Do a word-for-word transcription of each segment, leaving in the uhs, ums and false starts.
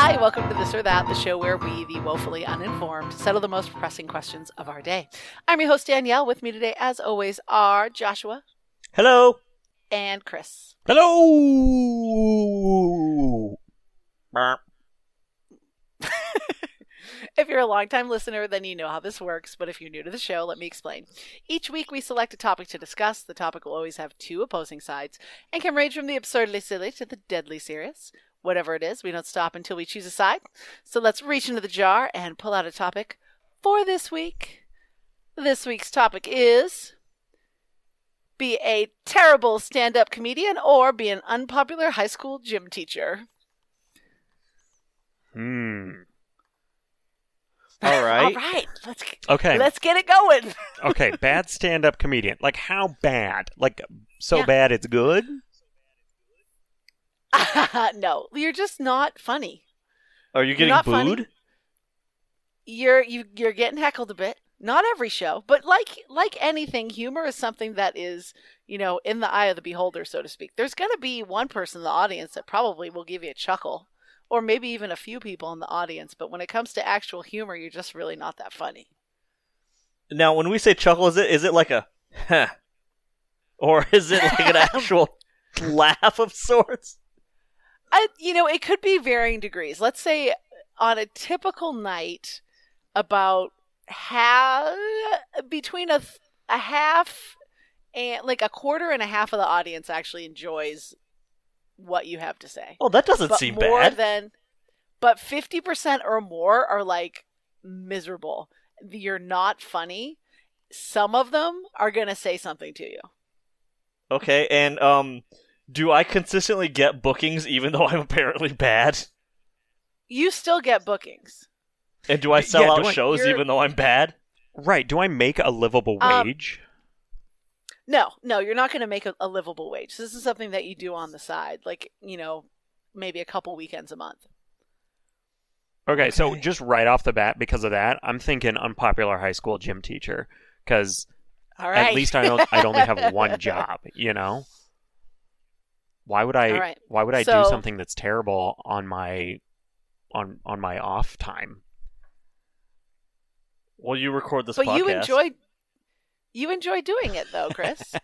Hi, welcome to This or That, the show where we, the woefully uninformed, settle the most pressing questions of our day. I'm your host, Danielle. With me today, as always, are Joshua. Hello. And Chris. Hello. If you're a longtime listener, then you know how this works, but if you're new to the show, let me explain. Each week we select a topic to discuss. The topic will always have two opposing sides and can range from the absurdly silly to the deadly serious. Whatever it is, we don't stop until we choose a side. So let's reach into the jar and pull out a topic for this week. This week's topic is: be a terrible stand-up comedian or be an unpopular high school gym teacher. Hmm. All right. All right. Let's Okay. Let's get it going. Okay. Bad stand-up comedian. Like how bad? Like so Yeah. bad it's good? No, you're just not funny. Are you getting not booed? funny. You're you you're getting heckled a bit. Not every show, but like like anything, humor is something that is, you know, in the eye of the beholder, so to speak. There's going to be one person in the audience that probably will give you a chuckle, or maybe even a few people in the audience. But when it comes to actual humor, you're just really not that funny. Now, when we say chuckle, is it is it like a huh? Or is it like an actual laugh of sorts? I, you know, it could be varying degrees. Let's say on a typical night, about half, between a, a half and like a quarter and a half of the audience actually enjoys what you have to say. Oh, that doesn't But seem more bad. than, but fifty percent or more are like miserable. You're not funny. Some of them are going to say something to you. Okay, and um, do I consistently get bookings even though I'm apparently bad? You still get bookings. And do I sell Yeah, out do I- shows you're- even though I'm bad? Right. Do I make a livable Um, wage? No, no, you're not going to make a, a livable wage. This is something that you do on the side, like, you know, maybe a couple weekends a month. Okay, so just right off the bat, because of that, I'm thinking unpopular high school gym teacher. Because All right. at least I don't, I'd only have one job, you know? Why would I All right. why would I So- do something that's terrible on my on on my off time? Well, you record this But podcast. you enjoy, you enjoy doing it, though, Chris.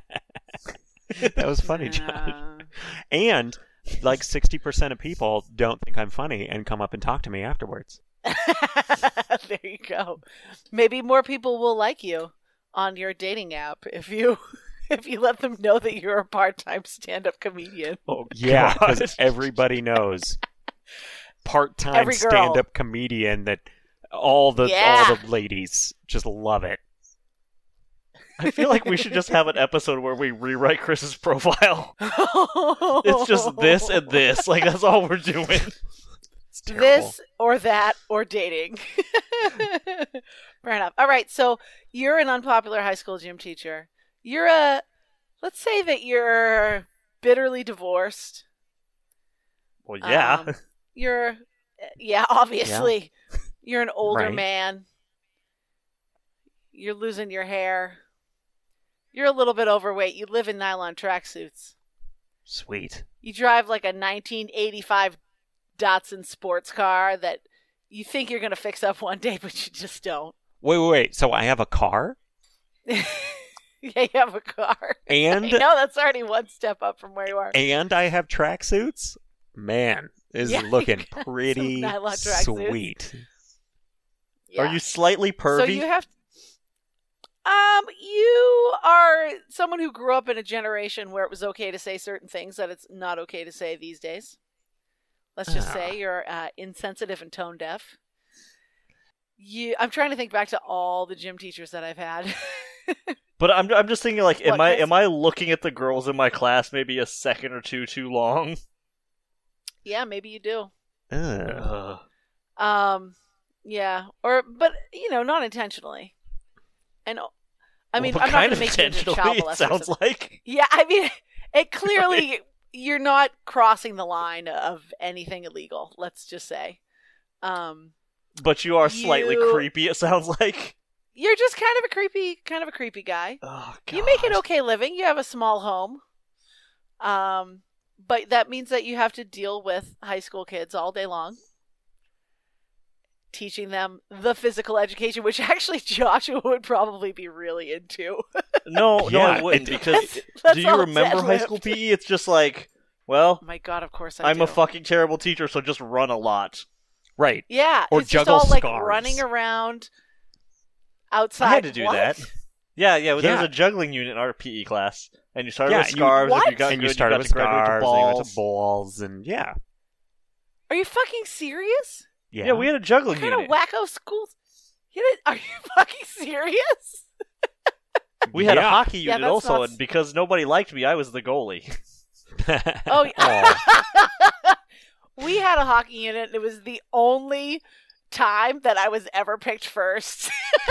That was funny, Josh. Uh, And like sixty percent of people don't think I'm funny and come up and talk to me afterwards. there you go. Maybe more people will like you on your dating app if you if you let them know that you're a part-time stand-up comedian. Oh, Yeah, God. because everybody knows part-time Every girl. stand-up comedian that all the Yeah. all the ladies just love it. I feel like we should just have an episode where we rewrite Chris's profile. It's just this and this. Like, that's all we're doing. It's terrible. This or that or dating. Fair enough. All right, so you're an unpopular high school gym teacher. You're a, let's say that you're bitterly divorced. Well, yeah. Um, you're, yeah, obviously. You're an older Right. man. You're losing your hair. You're a little bit overweight. You live in nylon tracksuits. Sweet. You drive like a nineteen eighty-five Datsun sports car that you think you're going to fix up one day, but you just don't. Wait, wait, wait. So I have a car Yeah, you have a car. and I know that's already one step up from where you are. and I have tracksuits. Man, this Yeah, is looking you got pretty some nylon tracksuits. sweet. Yeah. Are you slightly So pervy? you have. Um, you are someone who grew up in a generation where it was okay to say certain things that it's not okay to say these days. Let's just Ah. say you're uh, insensitive and tone deaf. You, I'm trying to think back to all the gym teachers that I've had. But I'm I'm just thinking, like, am What, I Chris? am I looking at the girls in my class maybe a second or two too long? Yeah, maybe you do. Ugh. Ugh. Um, yeah, or but you know, not intentionally. And I mean, Well, I'm not kind going of to make you into intentionally, child it molesters. sounds like. Yeah, I mean, it clearly you're not crossing the line of anything illegal. Let's just say, um, But you are slightly You- creepy, it sounds like. you're just kind of a creepy, kind of a creepy guy. Oh, God. You make an okay living. You have a small home. Um, but that means that you have to deal with high school kids all day long. teaching them the physical education, which actually Joshua would probably be really into. No, no, Yeah, I wouldn't, it- because That's- that's do you all remember high deadlift. school P E? It's just like, well, Oh my god, of course I I'm do. a fucking terrible teacher, so just run a lot. Right. Yeah, Or it's just juggle all like scarves. running around outside. I had to do What? that. Yeah, yeah, there was Yeah. a juggling unit in our P E class, and you started Yeah, with you- scarves, if you What? got and good, you started got with to graduate to scarves, and you went balls. to balls, and yeah. Are you fucking serious? Yeah. Yeah, we had a juggling What kind unit. of wacko schools? You did- Are you fucking serious? We had a Yeah. hockey Yeah, unit that's also, not- and because nobody liked me, I was the goalie. Oh, yeah. Aw. We had a hockey unit. And it was the only time that I was ever picked first.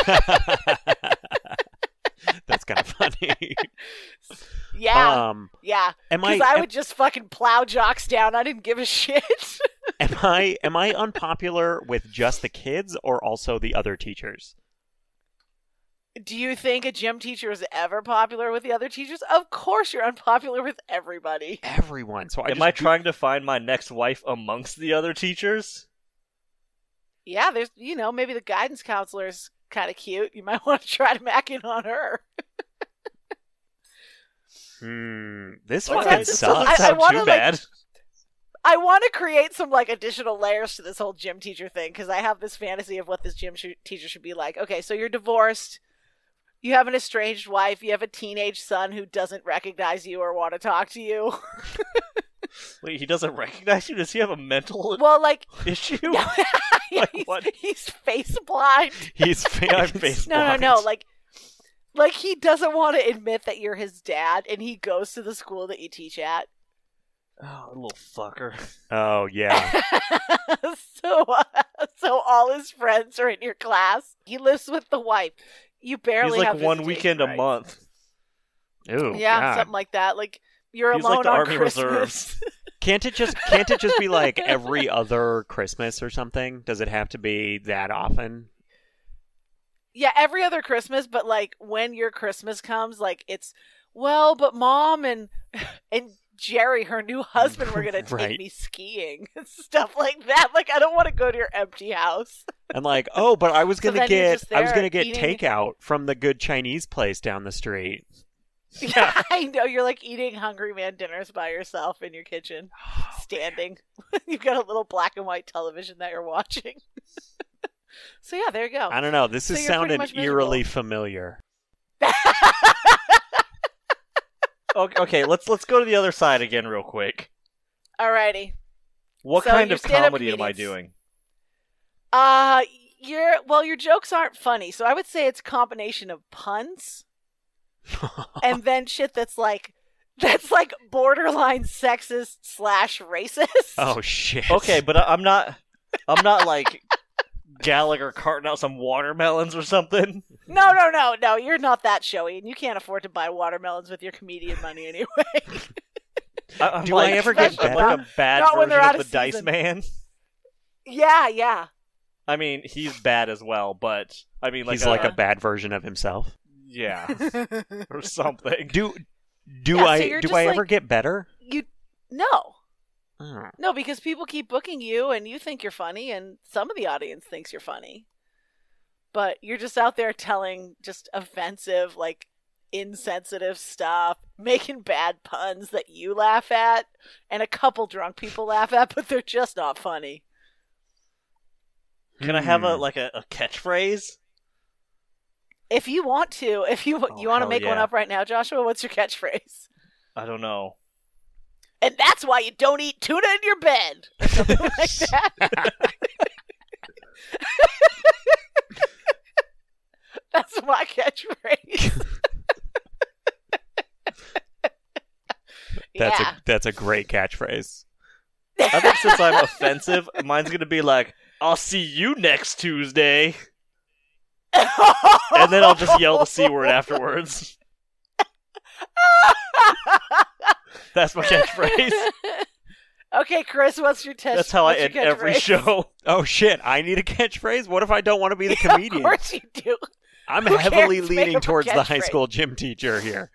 That's kind of funny. yeah, Um, yeah. am I, Because I am, would just fucking plow jocks down. I didn't give a shit. am I am I unpopular with just the kids or also the other teachers? Do you think a gym teacher is ever popular with the other teachers? Of course you're unpopular with everybody. Everyone. So I Am just I do- trying to find my next wife amongst the other teachers? Yeah, there's, you know, maybe the guidance counselor is kind of cute. You might want to try to mac in on her. Hmm, this Well, fucking that's- This so doesn't I- I sucks. sound wanna, too like- bad. I want to create some like additional layers to this whole gym teacher thing because I have this fantasy of what this gym sh- teacher should be like. Okay, so you're divorced, you have an estranged wife, you have a teenage son who doesn't recognize you or want to talk to you. Wait, he doesn't recognize you? Does he have a mental Well, like issue? yeah, Like he's, what? he's face blind. He's I'm famous. face No, no, blind. no. Like, like he doesn't want to admit that you're his dad, and he goes to the school that you teach at. Oh, little fucker. Oh yeah. so, uh, so all his friends are in your class. He lives with the wife. You barely He's have like one visitation weekend a rights. month. Ooh, Yeah, God. something like that. Like you're He's alone like the on Army Christmas. Reserves. Can't it just can't it just be like every other Christmas or something? Does it have to be that often? Yeah, every other Christmas, but like when your Christmas comes, like it's well, but mom and and Jerry, her new husband, were gonna take Right. me skiing and stuff like that. Like I don't want to go to your empty house. And like, oh, but I was So gonna then you're get just I was there gonna get eating- takeout from the good Chinese place down the street. Yeah, I know. You're like eating Hungry Man dinners by yourself in your kitchen, standing. You've got a little black and white television that you're watching. So yeah, there you go. I don't know. This So is you're pretty sounding much eerily familiar. Okay, okay, let's let's go to the other side again real quick. Alrighty. What So kind your of stand-up comedy am I comedians. doing? Uh, your well, your jokes aren't funny, so I would say it's a combination of puns and then shit that's like that's like borderline sexist slash racist. Oh shit. Okay, but I, I'm not. I'm not like Gallagher carting out some watermelons or something. No, no, no, no. You're not that showy, and you can't afford to buy watermelons with your comedian money anyway. I, I'm Do like, I ever get Especially I'm better? like a bad not when version they're of out the of Dice season. Man. yeah, yeah. I mean, he's bad as well, but I mean, like He's a, like a bad version of himself. yeah, or something. Do do Yeah, so I you're do just I like- ever get better? You no. Oh. No, because people keep booking you and you think you're funny and some of the audience thinks you're funny. But you're just out there telling just offensive, like insensitive stuff, making bad puns that you laugh at and a couple drunk people laugh at, but they're just not funny. Can I have a Hmm. like a, a catchphrase? If you want to, if you Oh, you want to hell make one yeah. up right now, Joshua, what's your catchphrase? I don't know. And that's why you don't eat tuna in your bed. Or something like that. That's my catchphrase. That's yeah. a that's a great catchphrase. I think since I'm offensive, mine's gonna be like, "I'll see you next Tuesday," and then I'll just yell the c word afterwards. That's my catchphrase. Okay, Chris, what's your test? That's how I what's end your every catchphrase? show. Oh shit! I need a catchphrase. What if I don't want to be the Of comedian? course you do. I'm Who heavily cares? Make leaning up a towards the high catchphrase. school gym teacher here.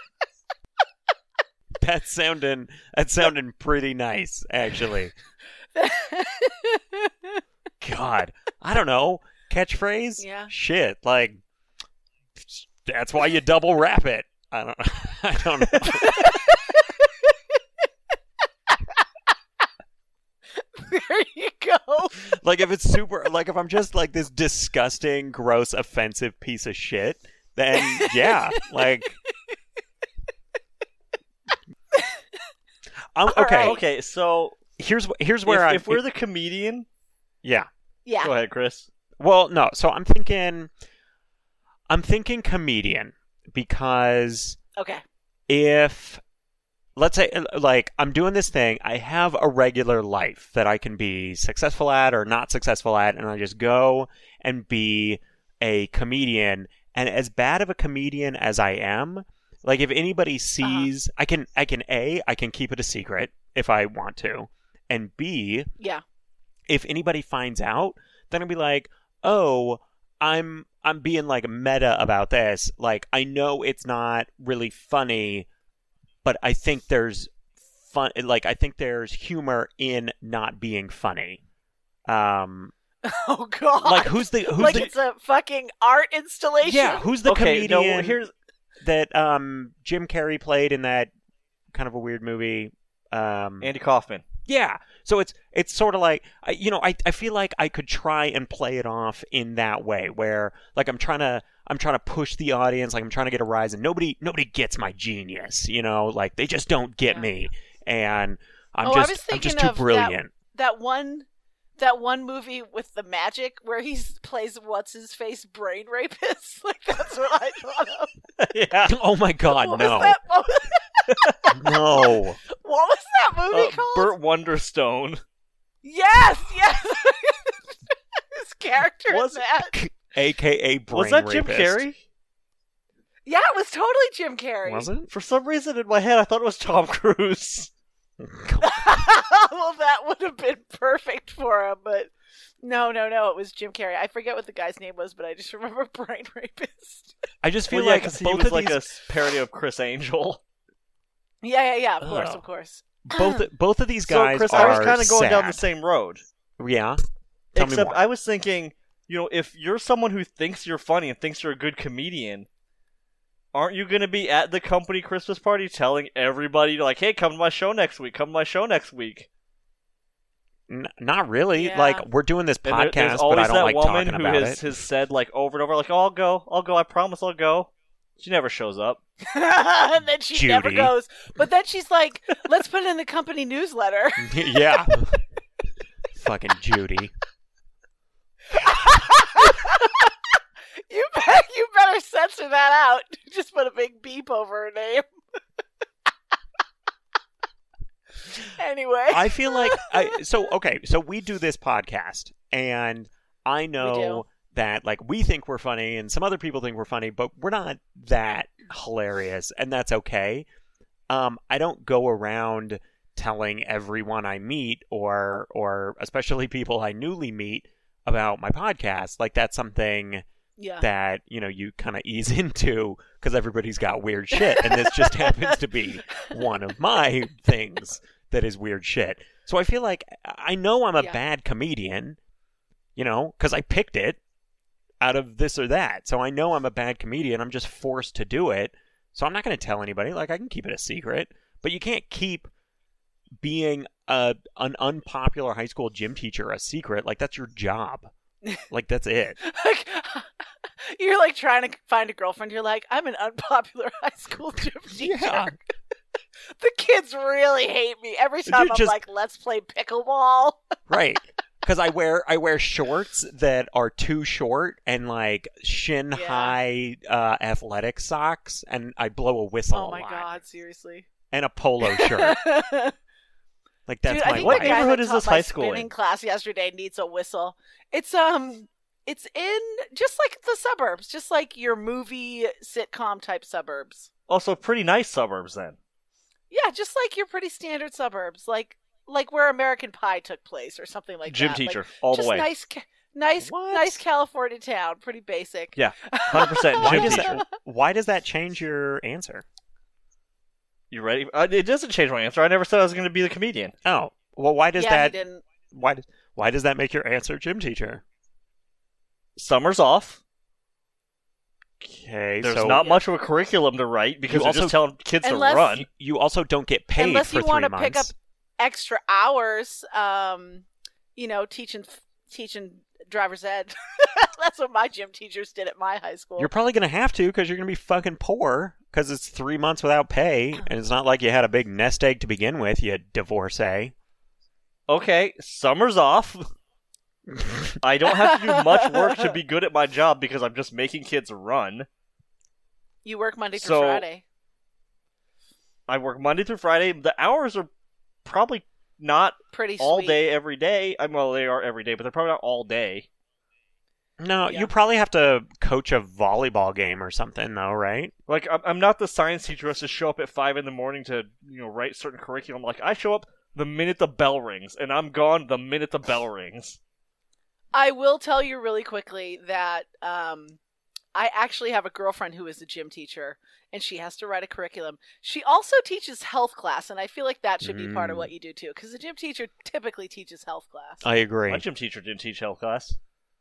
That's sounding that's sounding pretty nice, actually. God, I don't know. Catchphrase? Yeah. Shit, like that's why you double wrap it. I don't. I don't know. There you go. Like if it's super, like if I'm just like this disgusting, gross, offensive piece of shit, then yeah, like. I'm, All okay, right. Okay, so here's wh- here's where if, I if we're the comedian, yeah. Yeah. go ahead, Chris. Well, no. So I'm thinking, I'm thinking comedian because Okay. if, let's say, like I'm doing this thing, I have a regular life that I can be successful at or not successful at, and I just go and be a comedian. And as bad of a comedian as I am, like if anybody sees, uh-huh. I can, I can A, I can keep it a secret if I want to, and B, Yeah. if anybody finds out, then I'll be like, oh, I'm I'm being like meta about this. Like I know it's not really funny, but I think there's fun. Like I think there's humor in not being funny. Um, Oh God. like who's the who's like the it's a fucking art installation. yeah who's the Okay, no, comedian here's that um Jim Carrey played in that kind of a weird movie? Um, Andy Kaufman. Yeah. So it's it's sort of like, you know, I, I feel like I could try and play it off in that way where like I'm trying to I'm trying to push the audience, like I'm trying to get a rise, and nobody nobody gets my genius, you know, like they just don't get Yeah. me, and I'm Oh, I was just I'm just thinking too of brilliant. That one that one movie with the magic where he plays what's his face brain rapist. Like that's what I thought of. Yeah. Oh my God, What no, was that? What was, no. what was that movie Uh, called? Burt Wonderstone. Yes, yes. His character Was in it- that. A K A brain Was that Jim rapist. Carrey? Yeah, it was totally Jim Carrey. Was it? For some reason in my head, I thought it was Tom Cruise. Well, that would have been perfect for him, but no, no, no, it was Jim Carrey. I forget what the guy's name was, but I just remember Brain Rapist. I just feel Well, yeah, like because he both was of like these, a s- parody of Chris Angel. Yeah, yeah, yeah, of course, Ugh. of course. both both of these guys so, Chris, are I was kind of going down the sad. same road. Yeah. Tell me Except more. I was thinking, you know, if you're someone who thinks you're funny and thinks you're a good comedian, aren't you going to be at the company Christmas party telling everybody, like, hey, come to my show next week, come to my show next week? N- not really. Yeah. Like we're doing this And there- podcast, there's but always I don't that like woman talking who about has, it. has said, like, over and over, like, oh, I'll go, I'll go, I promise I'll go. She never shows up. And then she never Judy. goes. But then she's like, let's put it in the company newsletter. Yeah. Fucking Judy. You bet, you better censor that out. Just put a big beep over her name. Anyway. I feel like I so okay, so we do this podcast and I know that like we think we're funny and some other people think we're funny, but we're not that hilarious, and that's okay. Um I don't go around telling everyone I meet or or especially people I newly meet about my podcast. Like that's something Yeah. that, you know, you kind of ease into because everybody's got weird shit, and this just happens to be one of my things that is weird shit. So I feel like I know I'm a Yeah. bad comedian, you know, because I picked it out of this or that. So I know I'm a bad comedian. I'm just forced to do it. So I'm not going to tell anybody. Like I can keep it a secret, but you can't keep being a an unpopular high school gym teacher a secret. Like that's your job. Like that's it. Like, you're like trying to find a girlfriend. You're like, I'm an unpopular high school gym teacher. Yeah. The kids really hate me. Every time I'm just- like, let's play pickleball. Right. Because I wear I wear shorts that are too short and like shin Yeah. high uh, athletic socks, and I blow a whistle Oh a my lot. god, seriously. And a polo shirt. Like that's Dude, I my think What the guy life. neighborhood that is taught this my high school spinning in? class yesterday needs a whistle. It's um, it's in just like the suburbs, just like your movie sitcom type suburbs. Also, pretty nice suburbs then. Yeah, just like your pretty standard suburbs, like like where American Pie took place or something like Gym that. teacher, Like, all just the way. nice, ca- nice, What? nice California town. Pretty basic. Yeah, one hundred percent Why gym does teacher. that Why does that change your answer? You ready? Uh, it doesn't change my answer. I never said I was going to be the comedian. Oh, well, why does yeah, that he didn't. why why does that make your answer gym teacher? Summer's off. Okay, There's so not much of a curriculum to write because You you're also- just telling kids Unless- to run. you also don't get paid Unless for you three want to months. pick up extra hours, um, you know, teaching teaching driver's ed. That's what my gym teachers did at my high school. You're probably gonna have to because you're gonna be fucking poor because it's three months without pay, and it's not like you had a big nest egg to begin with. You divorcee. Okay, summer's off. I don't have to do much work to be good at my job because I'm just making kids run. You work Monday through So- Friday. I work Monday through Friday. The hours are probably not Pretty all sweet. day every day. I mean, well, they are every day, but they're probably not all day. No, Yeah. you probably have to coach a volleyball game or something, though, right? Like, I'm, I'm not the science teacher who has to show up at five in the morning to, you know, write certain curriculum. Like, I show up the minute the bell rings, and I'm gone the minute the bell rings. I will tell you really quickly that um, I actually have a girlfriend who is a gym teacher, and she has to write a curriculum. She also teaches health class, and I feel like that should be part of Mm. what you do too, because the gym teacher typically teaches health class. I agree. My gym teacher didn't teach health class.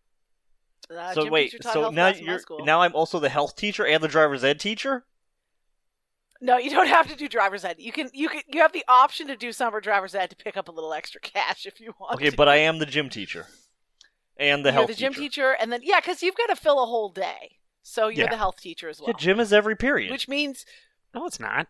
Uh, so gym wait, teacher taught so health now class in my you're school. now I'm also the health teacher and the driver's ed teacher? No, you don't have to do driver's ed. You can, you can, you have the option to do summer driver's ed to pick up a little extra cash if you want. Okay, to. but I am the gym teacher. And the you're health the gym teacher. teacher, and then yeah, because you've got to fill a whole day, so you're Yeah. the health teacher as well. Yeah, gym is every period. Which means No, it's not.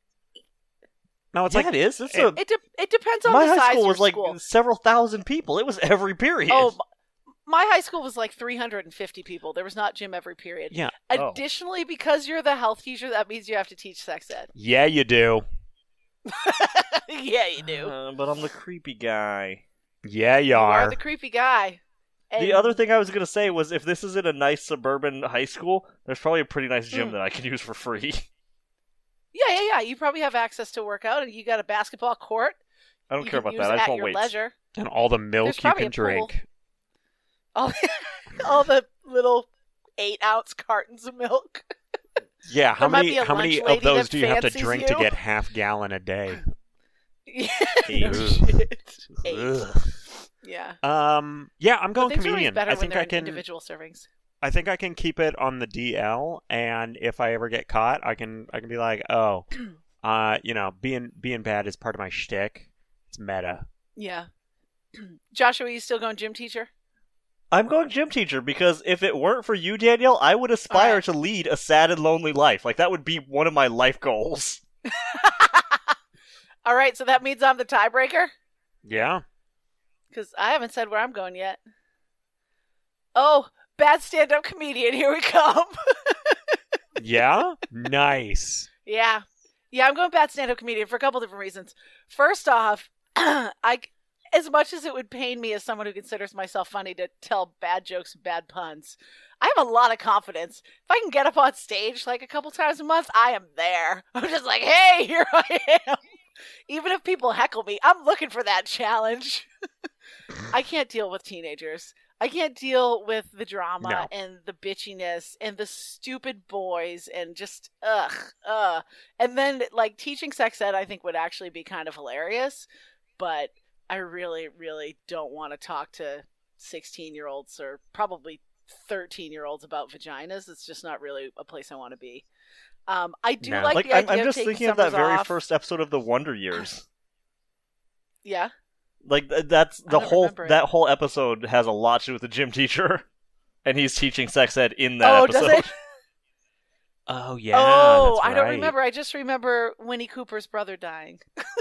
No, it's yeah, like it is. It's it- a, it de- it depends on my the high size school of was your like school. several thousand people. It was every period. Oh, m- my high school was like three hundred fifty people. There was not gym every period. yeah, Oh. Additionally, because you're the health teacher, that means you have to teach sex ed. yeah, you do. Yeah, you do. Uh, but I'm the creepy guy. Yeah, you You are are. the creepy guy. And The other thing I was gonna say was if this is in a nice suburban high school, there's probably a pretty nice gym Mm. that I can use for free. yeah, yeah, yeah. You probably have access to work out, and you got a basketball court. I don't you care can about use that. it I just at want your weights. leisure. And all the milk There's you probably can a pool. drink. All, all the little eight ounce cartons of milk. Yeah, how There might many be a how many lunch of lady those that do you have to fancies drink to you. get half gallon a day? Yeah, Eight. no shit. Eight. Ugh. Yeah. Um, yeah, I'm But going things are always comedian. better I when think they're I in can. individual servings. I think I can keep it on the D L, and if I ever get caught, I can I can be like, oh, uh, you know, being being bad is part of my shtick. It's meta. Yeah. Joshua, are you still going gym teacher? I'm going gym teacher because if it weren't for you, Danielle, I would aspire Alright. to lead a sad and lonely life. Like that would be one of my life goals. All right, so that means I'm the tiebreaker? Yeah. Because I haven't said where I'm going yet. Oh, bad stand-up comedian. Here we come. Yeah. Nice. Yeah. Yeah, I'm going bad stand-up comedian for a couple different reasons. First off, I, as much as it would pain me as someone who considers myself funny to tell bad jokes and bad puns, I have a lot of confidence. If I can get up on stage like a couple times a month, I am there. I'm just like, hey, here I am. Even if people heckle me, I'm looking for that challenge. I can't deal with teenagers. I can't deal with the drama No. and the bitchiness and the stupid boys and just ugh, ugh. And then like teaching sex ed, I think would actually be kind of hilarious, but I really, really don't want to talk to sixteen-year-olds or probably thirteen-year-olds about vaginas. It's just not really a place I want to be. Um, I do No. like, Like the I'm, idea I'm of just taking thinking of that summers very off. first episode of The Wonder Years. Yeah. Like th- that's I the don't whole remember it. that whole episode has a lot to do with the gym teacher, and he's teaching sex ed in that Oh, episode. does it? Oh yeah. oh, that's I don't right. remember. I just remember Winnie Cooper's brother dying.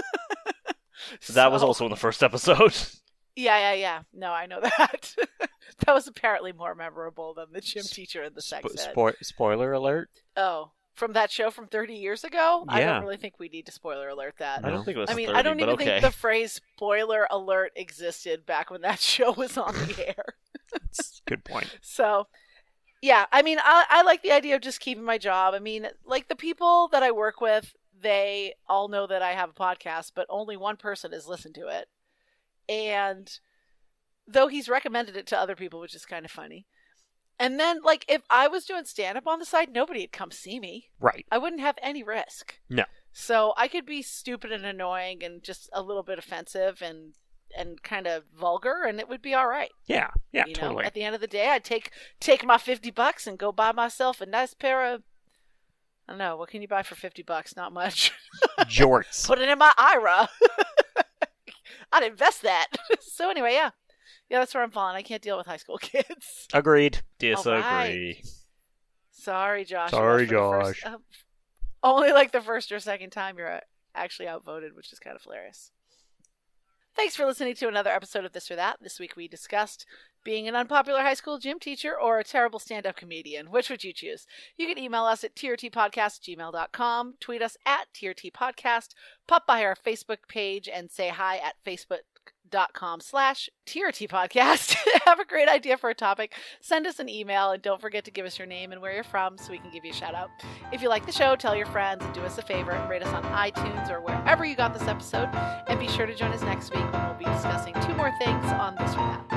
That was So- also in the first episode. Yeah, yeah, yeah. No, I know that. That was apparently more memorable than the gym teacher and the sex Spo- ed. spo- spoiler alert. Oh, from that show from thirty years ago? I Yeah. don't really think we need to spoiler alert that. I don't think it was. I mean, thirty, I don't but even okay. think the phrase spoiler alert existed back when that show was on the air. That's a good point. So, yeah, I mean, I, I like the idea of just keeping my job. I mean, like the people that I work with, they all know that I have a podcast, but only one person has listened to it. And though he's recommended it to other people, which is kind of funny. And then, like, if I was doing stand-up on the side, nobody would come see me. Right. I wouldn't have any risk. No. So I could be stupid and annoying and just a little bit offensive, and and kind of vulgar, and it would be all right. Yeah, yeah, you totally. know, at the end of the day, I'd take take my fifty bucks and go buy myself a nice pair of, I don't know, what can you buy for fifty bucks? Not much. Jorts. Put it in my I R A. I'd invest that. So anyway, yeah. Yeah, that's where I'm falling. I can't deal with high school kids. Agreed. Disagree. Right. Sorry, Josh. Sorry, Josh. First, uh, only like the first or second time you're actually outvoted, which is kind of hilarious. Thanks for listening to another episode of This or That. This week we discussed being an unpopular high school gym teacher or a terrible stand-up comedian. Which would you choose? You can email us at t r t podcast at gmail dot com, tweet us at t r t podcast, pop by our Facebook page and say hi at facebook.com slash TRT podcast. Have a great idea for a topic. Send us an email and don't forget to give us your name and where you're from so we can give you a shout out. If you like the show, tell your friends and do us a favor and rate us on iTunes or wherever you got this episode. And be sure to join us next week when we'll be discussing two more things on This or That.